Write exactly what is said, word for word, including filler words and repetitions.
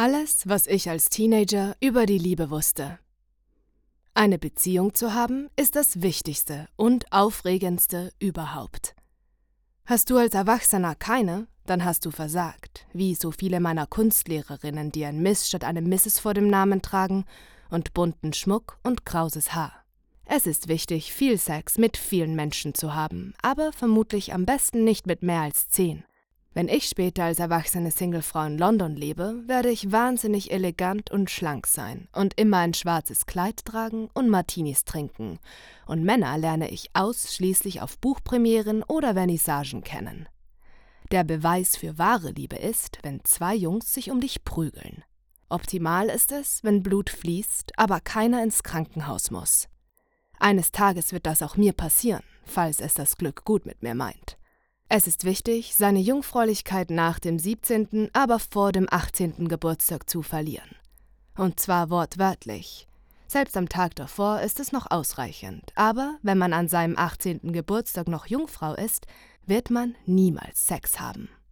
Alles, was ich als Teenager über die Liebe wusste. Eine Beziehung zu haben, ist das Wichtigste und Aufregendste überhaupt. Hast du als Erwachsener keine, dann hast du versagt, wie so viele meiner Kunstlehrerinnen, die ein Miss statt einem Misses vor dem Namen tragen und bunten Schmuck und krauses Haar. Es ist wichtig, viel Sex mit vielen Menschen zu haben, aber vermutlich am besten nicht mit mehr als zehn. Wenn ich später als erwachsene Singlefrau in London lebe, werde ich wahnsinnig elegant und schlank sein und immer ein schwarzes Kleid tragen und Martinis trinken. Und Männer lerne ich ausschließlich auf Buchpremieren oder Vernissagen kennen. Der Beweis für wahre Liebe ist, wenn zwei Jungs sich um dich prügeln. Optimal ist es, wenn Blut fließt, aber keiner ins Krankenhaus muss. Eines Tages wird das auch mir passieren, falls es das Glück gut mit mir meint. Es ist wichtig, seine Jungfräulichkeit nach dem siebzehnten, aber vor dem achtzehnten Geburtstag zu verlieren. Und zwar wortwörtlich. Selbst am Tag davor ist es noch ausreichend, aber wenn man an seinem achtzehnten Geburtstag noch Jungfrau ist, wird man niemals Sex haben.